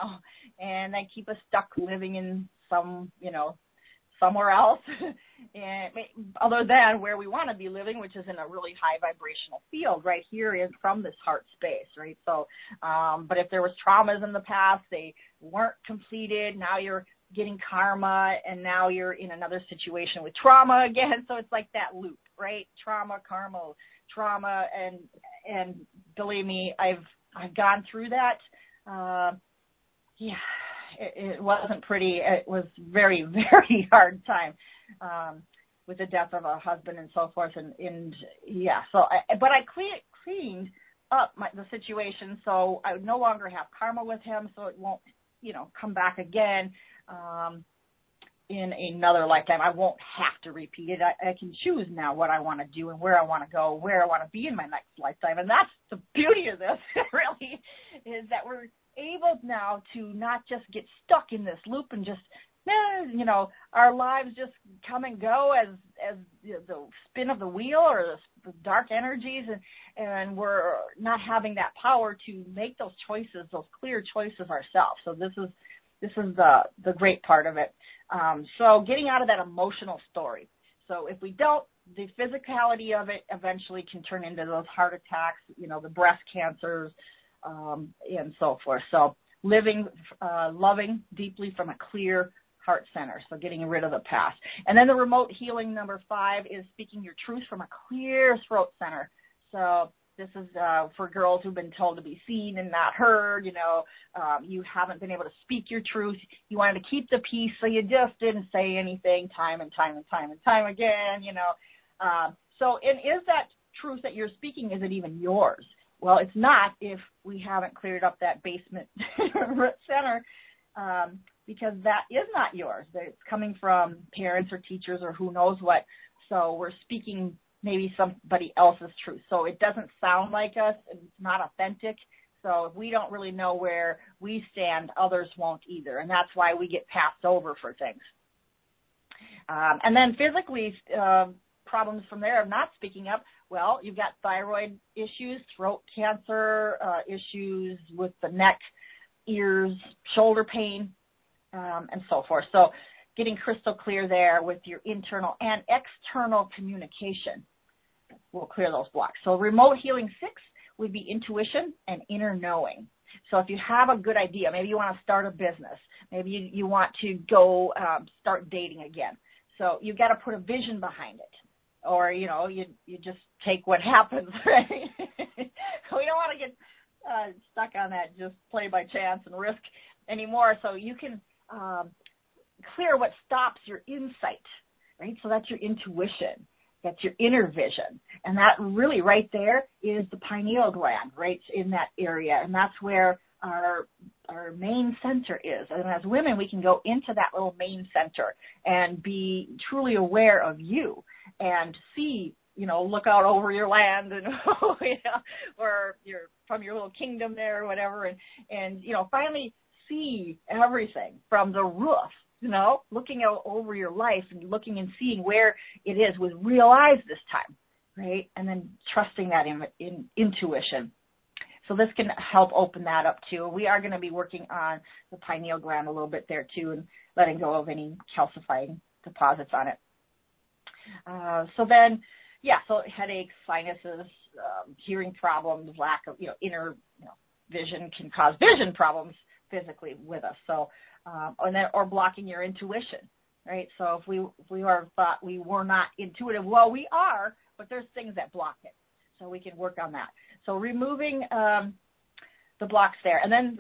and they keep us stuck living in somewhere else, and other than where we want to be living, which is in a really high vibrational field. Right here is from this heart space, right? So, but if there was traumas in the past, they weren't completed. Now you're getting karma, and now you're in another situation with trauma again. So it's like that loop, right? Trauma, karma, trauma, and believe me, I've gone through that. It wasn't pretty. It was very, very hard time with the death of a husband and so forth. And yeah, so but I cleaned up the situation, so I would no longer have karma with him, so it won't, come back again in another lifetime. I won't have to repeat it. I can choose now what I want to do and where I want to go, where I want to be in my next lifetime. And that's the beauty of this, really, is that we're able now to not just get stuck in this loop and just, our lives just come and go as the spin of the wheel or the dark energies, and we're not having that power to make those choices, those clear choices ourselves. So this is the great part of it. So getting out of that emotional story. So if we don't, the physicality of it eventually can turn into those heart attacks, the breast cancers, and so forth. So loving deeply from a clear heart center. So getting rid of the past. And then the remote healing number 5 is speaking your truth from a clear throat center. So this is for girls who've been told to be seen and not heard. You haven't been able to speak your truth. You wanted to keep the peace, so you just didn't say anything time and time again. So, and is that truth that you're speaking, is it even yours? Well, it's not if we haven't cleared up that basement root center, because that is not yours. It's coming from parents or teachers or who knows what. So we're speaking maybe somebody else's truth. So it doesn't sound like us. It's not authentic. So if we don't really know where we stand, others won't either. And that's why we get passed over for things. And then physically, problems from there of not speaking up Well, you've got thyroid issues, throat cancer, issues with the neck, ears, shoulder pain, and so forth. So getting crystal clear there with your internal and external communication will clear those blocks. So remote healing 6 would be intuition and inner knowing. So if you have a good idea, maybe you want to start a business, maybe you want to go start dating again. So you've got to put a vision behind it. Or, you just take what happens, right? We don't want to get stuck on that just play by chance and risk anymore. So you can clear what stops your insight, right? So that's your intuition. That's your inner vision. And that really right there is the pineal gland, right in that area. And that's where our main center is. And as women, we can go into that little main center and be truly aware of you and see, look out over your land and, or from your little kingdom there or whatever. And finally see everything from the roof, looking out over your life and looking and seeing where it is with real eyes this time, right? And then trusting that in intuition. So this can help open that up too. We are going to be working on the pineal gland a little bit there too and letting go of any calcifying deposits on it. So headaches, sinuses, hearing problems, lack of, inner vision can cause vision problems physically with us. So, or blocking your intuition, right? So if we are thought we were not intuitive, well, we are, but there's things that block it. So we can work on that. So removing the blocks there, and then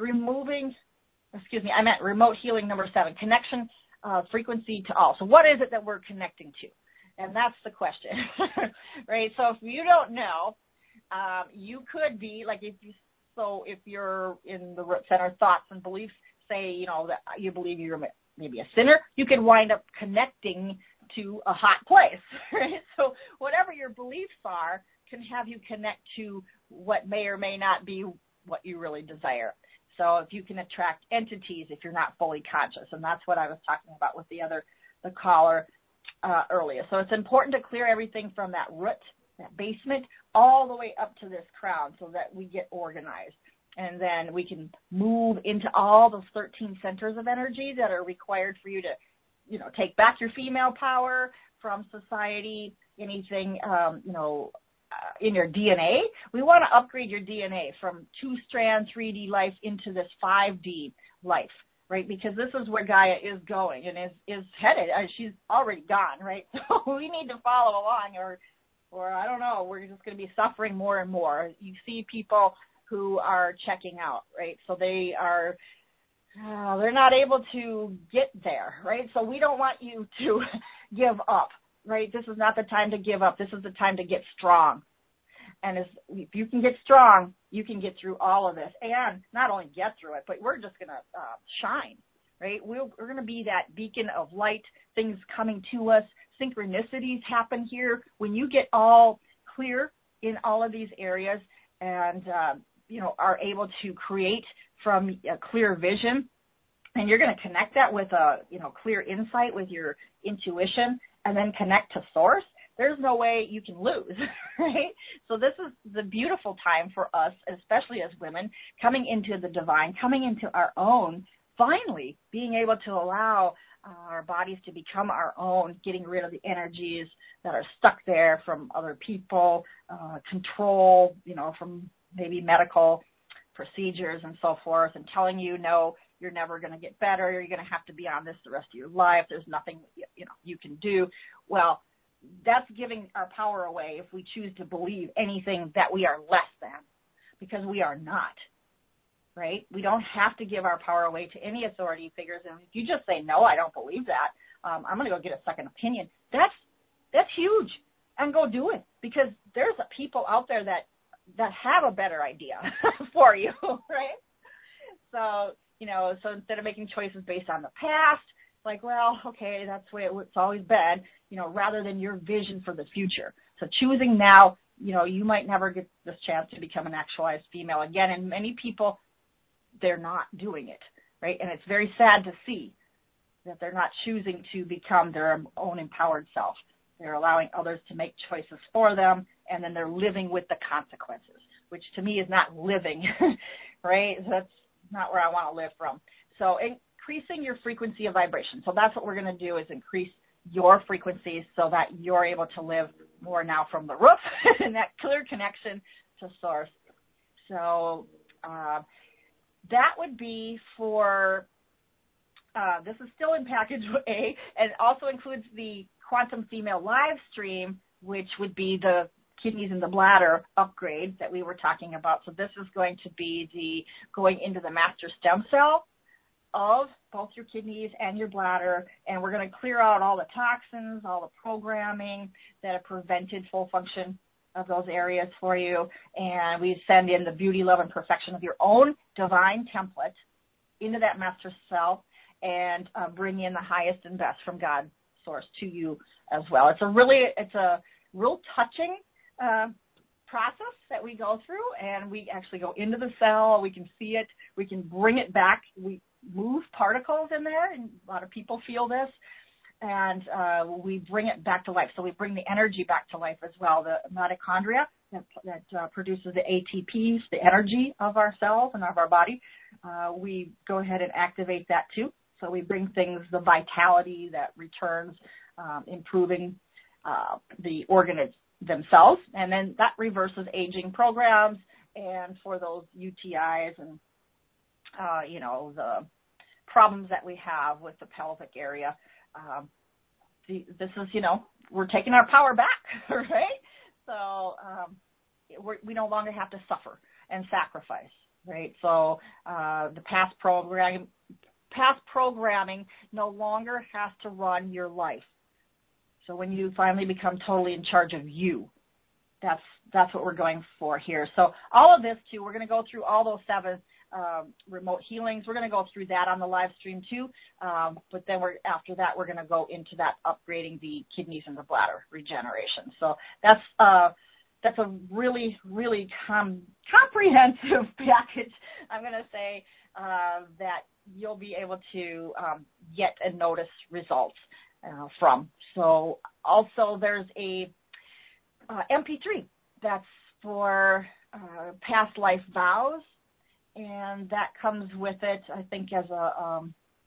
remote healing number 7, connection frequency to all. So what is it that we're connecting to? And that's the question, right? So if you don't know, you could be like if you're in the root center thoughts and beliefs, say that you believe you're maybe a sinner, you could wind up connecting to a hot place, right? So whatever your beliefs are can have you connect to what may or may not be what you really desire. So if you can attract entities if you're not fully conscious, and that's what I was talking about with the caller earlier. So it's important to clear everything from that root, that basement, all the way up to this crown so that we get organized. And then we can move into all those 13 centers of energy that are required for you to, take back your female power from society, anything, in your DNA. We want to upgrade your DNA from 2-strand 3D life into this 5D life, right? Because this is where Gaia is going and is headed. She's already gone, right? So we need to follow along or I don't know, we're just going to be suffering more and more. You see people who are checking out, right? So they are, they're not able to get there, right? So we don't want you to give up, right? This is not the time to give up. This is the time to get strong. And if you can get strong, you can get through all of this. And not only get through it, but we're just going to shine, right? We're going to be that beacon of light, things coming to us, synchronicities happen here. When you get all clear in all of these areas and, are able to create from a clear vision, and you're going to connect that with a, clear insight with your intuition and then connect to source, there's no way you can lose, right? So this is the beautiful time for us, especially as women, coming into the divine, coming into our own, finally being able to allow our bodies to become our own, getting rid of the energies that are stuck there from other people, control, from maybe medical procedures and so forth, and telling you, no, you're never going to get better, you're going to have to be on this the rest of your life, there's nothing, you can do. Well, that's giving our power away if we choose to believe anything that we are less than, because we are not, right? We don't have to give our power away to any authority figures. And if you just say, no, I don't believe that, I'm going to go get a second opinion, that's huge. And go do it, because there's people out there that have a better idea for you, right? So, so instead of making choices based on the past, like, well, okay, that's the way it's always been, rather than your vision for the future. So choosing now, you might never get this chance to become an actualized female again. And many people, they're not doing it, right? And it's very sad to see that they're not choosing to become their own empowered self. They're allowing others to make choices for them and then they're living with the consequences, which to me is not living, right? That's not where I want to live from. So increasing your frequency of vibration. So that's what we're going to do, is increase your frequencies so that you're able to live more now from the roof and that clear connection to source. So that would be for, this is still in package A, and it also includes the Quantum Female live stream, which would be the kidneys and the bladder upgrade that we were talking about. So this is going to be the going into the master stem cell of both your kidneys and your bladder, and we're going to clear out all the toxins, all the programming that have prevented full function of those areas for you, and we send in the beauty, love, and perfection of your own divine template into that master cell and bring in the highest and best from God source to you as well. It's a real touching process that we go through, and we actually go into the cell. We can see it. We can bring it back. We move particles in there, and a lot of people feel this, and we bring it back to life. So we bring the energy back to life as well. The mitochondria that produces the ATPs, the energy of our cells and of our body, we go ahead and activate that too. So we bring things, the vitality that returns, improving the organs themselves, and then that reverses aging programs, and for those UTIs and the problems that we have with the pelvic area, this is, we're taking our power back, right? So we no longer have to suffer and sacrifice, right? So the past programming no longer has to run your life. So when you finally become totally in charge of you, that's what we're going for here. So all of this too, we're going to go through all those 7 remote healings. We're going to go through that on the live stream too. But then after that, we're going to go into that upgrading the kidneys and the bladder regeneration. So that's a really, really comprehensive package, I'm going to say, that you'll be able to get and notice results from. So also there's a MP3 that's for past life vows, and that comes with it, I think, as a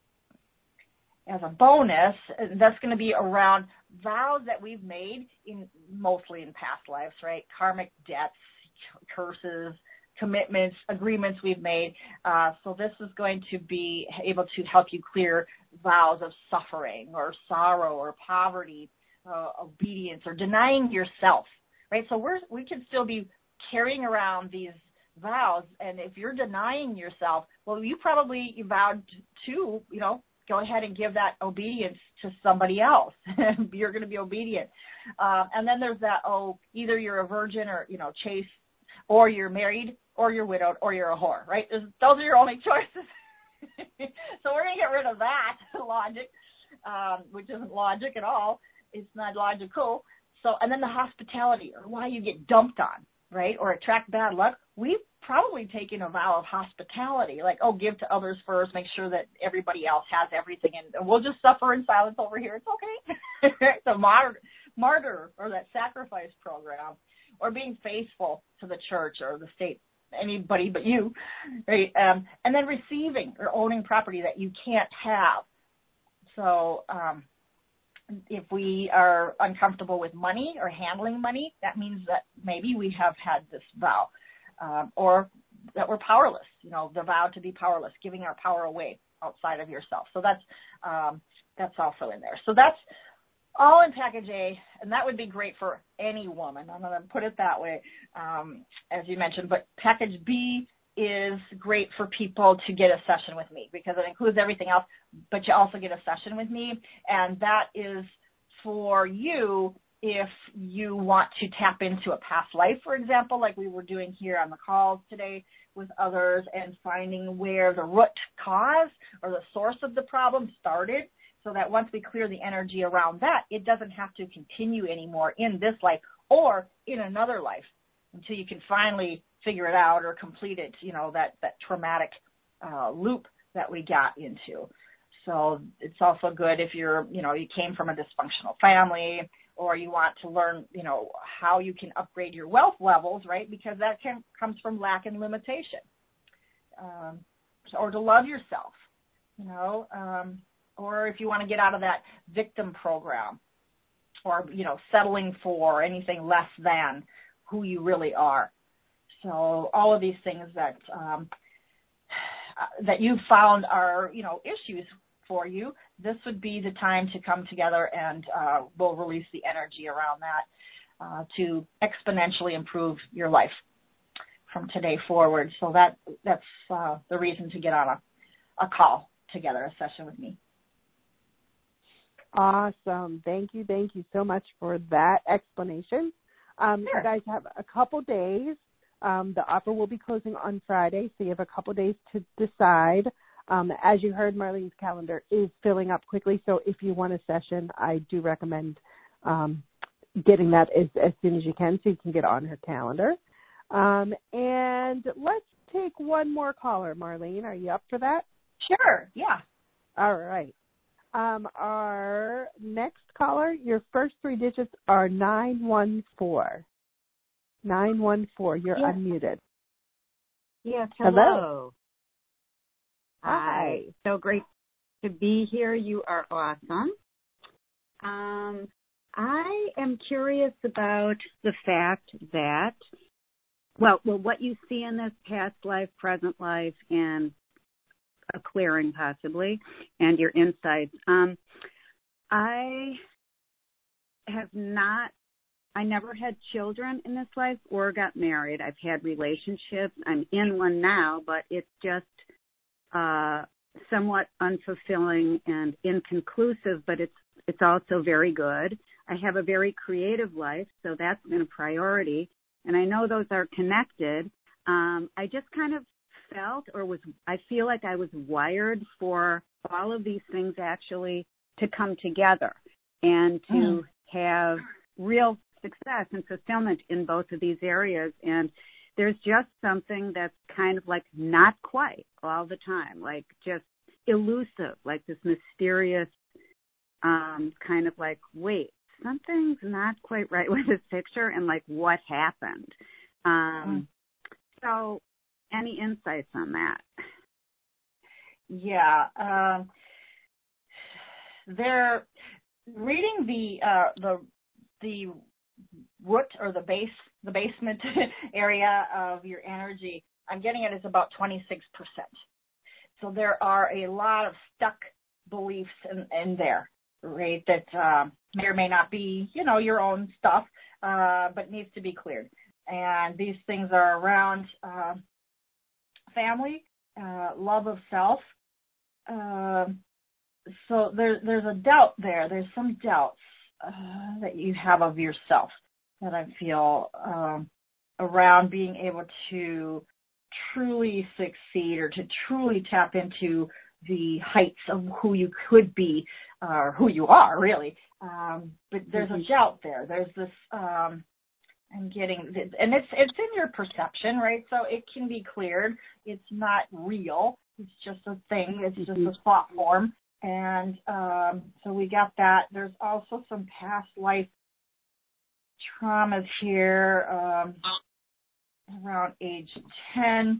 bonus. That's going to be around vows that we've made mostly in past lives, right? Karmic debts, curses, commitments, agreements we've made. So this is going to be able to help you clear vows of suffering or sorrow or poverty, obedience, or denying yourself, right? So we can still be carrying around these vows, and if you're denying yourself, well, you vowed to, go ahead and give that obedience to somebody else. You're going to be obedient. And then there's that, either you're a virgin or, chaste, or you're married, or you're widowed, or you're a whore, right? Those are your only choices. So we're going to get rid of that logic, which isn't logic at all. It's not logical. So, and then the hospitality, or why you get dumped on, right, or attract bad luck. We've probably taken a vow of hospitality, like, give to others first, make sure that everybody else has everything, and we'll just suffer in silence over here. It's okay. It's a martyr, or that sacrifice program, or being faithful to the church or the state, anybody but you, right? And then receiving or owning property that you can't have. So if we are uncomfortable with money or handling money, that means that maybe we have had this vow, or that we're powerless, the vow to be powerless, giving our power away outside of yourself. So that's also in there. So that's all in package A, and that would be great for any woman. I'm going to put it that way, as you mentioned. But package B is great for people to get a session with me, because it includes everything else, but you also get a session with me, and that is for you if you want to tap into a past life, for example, like we were doing here on the calls today with others, and finding where the root cause or the source of the problem started, so that once we clear the energy around that, it doesn't have to continue anymore in this life or in another life until you can finally figure it out or complete it, that traumatic loop that we got into. So it's also good if you came from a dysfunctional family, or you want to learn, how you can upgrade your wealth levels, right? Because that comes from lack and limitation. Or to love yourself, or if you want to get out of that victim program, or, settling for anything less than who you really are. So all of these things that you've found are, issues for you, this would be the time to come together, and we'll release the energy around that to exponentially improve your life from today forward. So that's the reason to get on a call together, a session with me. Awesome. Thank you so much for that explanation. Sure. You guys have a couple days. The offer will be closing on Friday, so you have a couple days to decide. As you heard, Marlene's calendar is filling up quickly, so if you want a session, I do recommend getting that as soon as you can so you can get on her calendar. And let's take one more caller. Marlene, are you up for that? Sure, yeah. All right. Our next caller, your first three digits are 914. 914, you're unmuted. Yes, hello. Hi. So great to be here. You are awesome. I am curious about the fact that, what you see in this past life, present life, and a clearing possibly, and your insights. I never had children in this life or got married. I've had relationships. I'm in one now, but it's just somewhat unfulfilling and inconclusive, but it's also very good. I have a very creative life, so that's been a priority, and I know those are connected. I just kind of I feel like I was wired for all of these things actually to come together and to have real success and fulfillment in both of these areas. And there's just something that's kind of like not quite all the time, like just elusive, like this mysterious kind of like, wait, something's not quite right with this picture, and like what happened. So any insights on that? Yeah. They're reading the root or the basement area of your energy. I'm getting it as about 26%. So there are a lot of stuck beliefs in there, right? That may or may not be, your own stuff, but needs to be cleared. And these things are around family, love of self. So there's a doubt there. There's some doubts that you have of yourself that I feel around being able to truly succeed or to truly tap into the heights of who you could be or who you are, really. But there's a doubt there. There's this I'm getting, and it's in your perception, right? So it can be cleared. It's not real. It's just a thing. It's just a thought form. And so we got that. There's also some past life traumas here around age 10.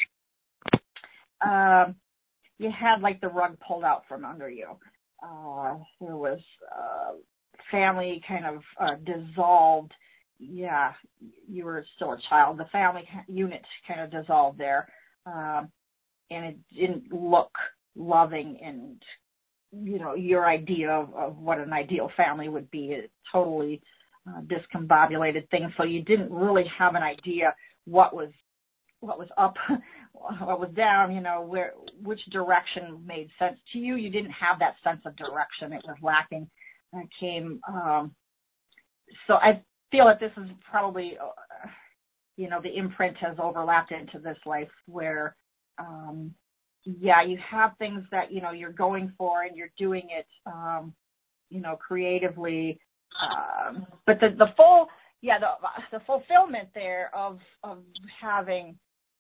You had like the rug pulled out from under you. There was family kind of dissolved. Yeah, you were still a child. The family unit kind of dissolved there. And it didn't look loving and, your idea of what an ideal family would be. It totally discombobulated things. So you didn't really have an idea what was up, what was down, which direction made sense to you. You didn't have that sense of direction. It was lacking. And it came, so I feel that this is probably, the imprint has overlapped into this life where, you have things that, you're going for and you're doing it, creatively. But the fulfillment there of having,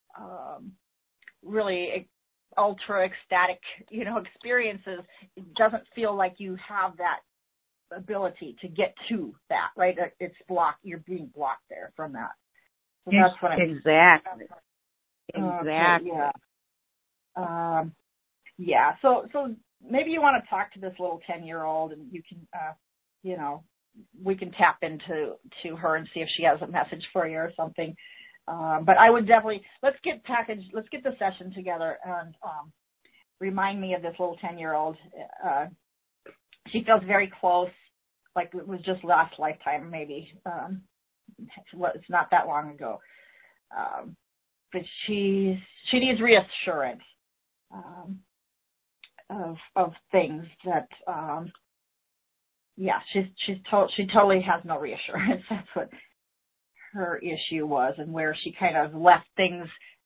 really ultra ecstatic, experiences, it doesn't feel like you have that ability to get to that, right? It's blocked. You're being blocked there from that. So that's what I'm exactly. Exactly. Yeah. Yeah. So maybe you want to talk to this little 10-year-old, and you can, we can tap into her and see if she has a message for you or something. But I would definitely let's get the session together and remind me of this little 10-year-old. She feels very close, like it was just last lifetime, maybe. It's not that long ago. But she needs reassurance of things that she totally has no reassurance. That's what her issue was, and where she kind of left things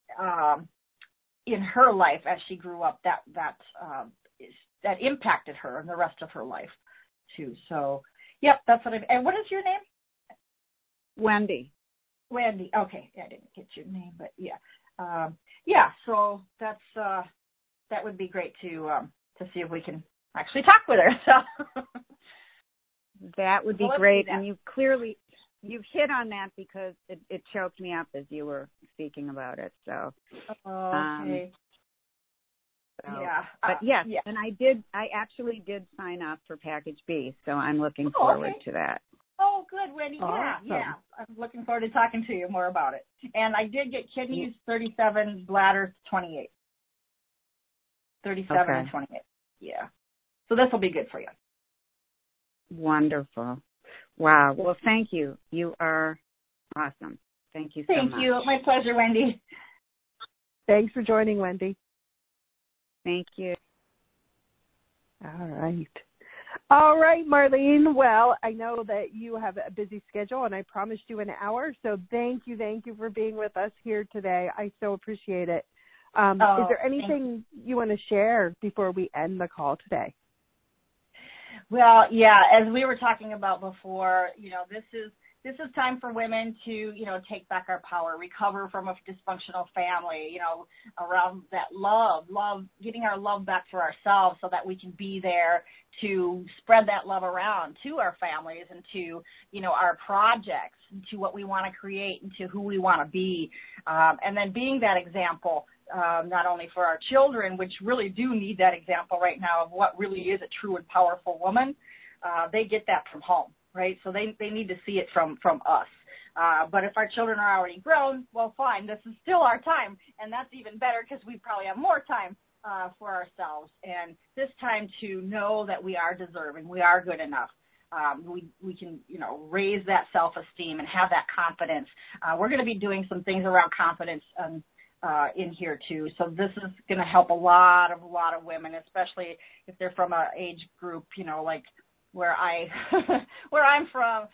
in her life as she grew up that impacted her and the rest of her life too. So, yep, that's what and what is your name? Wendy. Wendy. Okay, I didn't get your name, but yeah. So that's that would be great to see if we can actually talk with her. So that would be great, and you've hit on that because it choked me up as you were speaking about it. So, okay. But yes, yeah. And I actually did sign up for Package B, so I'm looking forward to that. Oh, good, Wendy. Awesome. Yeah. I'm looking forward to talking to you more about it. And I did get kidneys 37, bladder 28. 37 and 28. Yeah. So this will be good for you. Wonderful. Wow. Well, thank you. You are awesome. Thank you so much. Thank you. My pleasure, Wendy. Thanks for joining, Wendy. Thank you. All right, Marlene. Well, I know that you have a busy schedule, and I promised you an hour, so thank you for being with us here today. I so appreciate it. Is there anything you want to share before we end the call today? Well, yeah, as we were talking about before, this is time for women to, take back our power, recover from a dysfunctional family, around that love, getting our love back for ourselves so that we can be there to spread that love around to our families and to, our projects, and to what we want to create and to who we want to be. And then being that example, not only for our children, which really do need that example right now of what really is a true and powerful woman. They get that from home. Right, so they need to see it from us. But if our children are already grown, well, fine. This is still our time, and that's even better because we probably have more time for ourselves. And this time to know that we are deserving, we are good enough. We can, raise that self-esteem and have that confidence. We're going to be doing some things around confidence in here too. So this is going to help a lot of women, especially if they're from an age group, like where I'm from.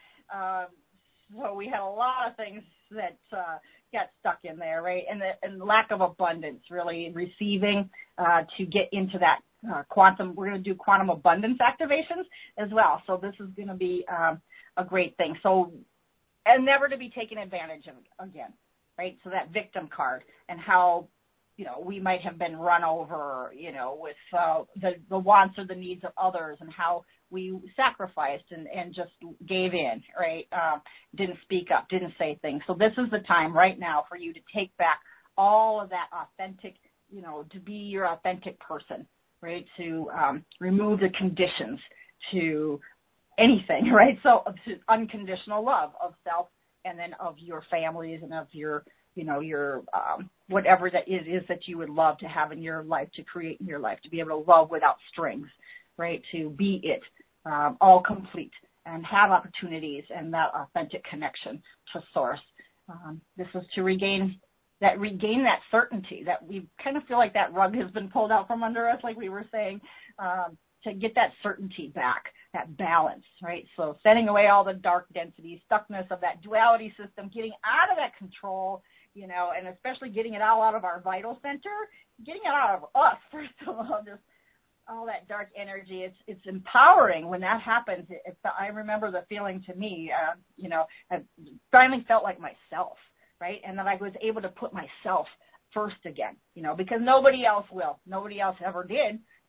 So we had a lot of things that got stuck in there, right? And lack of abundance, really receiving to get into that quantum. We're going to do quantum abundance activations as well. So this is going to be a great thing. So, and never to be taken advantage of again, right? So that victim card and how, we might have been run over, with the wants or the needs of others, and how we sacrificed and just gave in, right? Didn't speak up, didn't say things. So this is the time right now for you to take back all of that authentic, to be your authentic person, right? To remove the conditions to anything, right? So to unconditional love of self and then of your families and of your your whatever that is that you would love to have in your life, to create in your life, to be able to love without strings, right? To be it, all complete, and have opportunities and that authentic connection to source. This is to regain that certainty that we kind of feel like that rug has been pulled out from under us, like we were saying, to get that certainty back, that balance, right? So setting away all the dark density, stuckness of that duality system, getting out of that control, and especially getting it all out of our vital center, getting it out of us, first of all, just all that dark energy. It's empowering when that happens. I remember the feeling to me, I finally felt like myself, right? And then I was able to put myself first again, because nobody else will. Nobody else ever did.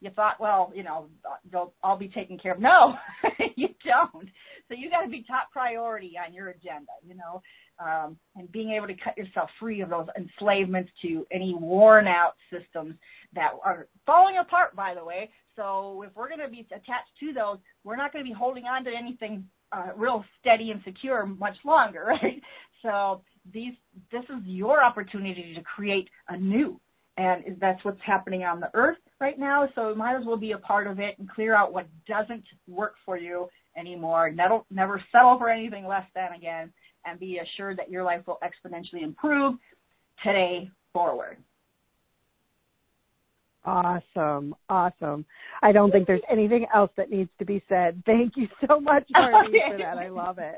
you thought, well, they'll all be taken care of. No, you don't. So you got to be top priority on your agenda, and being able to cut yourself free of those enslavements to any worn out systems that are falling apart, by the way. So if we're going to be attached to those, we're not going to be holding on to anything real steady and secure much longer, right? So this is your opportunity to create anew. And that's what's happening on the earth right now. So you might as well be a part of it and clear out what doesn't work for you anymore. Never settle for anything less than again, and be assured that your life will exponentially improve today forward. Awesome. I don't think there's anything else that needs to be said. Thank you so much, Marlene, for that. I love it.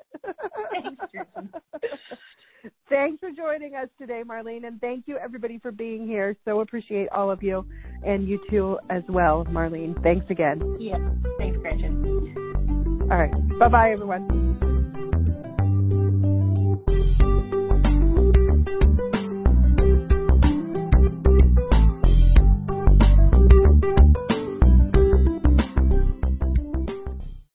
Thanks for joining us today, Marlene, and thank you, everybody, for being here. So appreciate all of you, and you too as well, Marlene. Thanks again. Yeah. Thanks, Gretchen. All right. Bye-bye, everyone.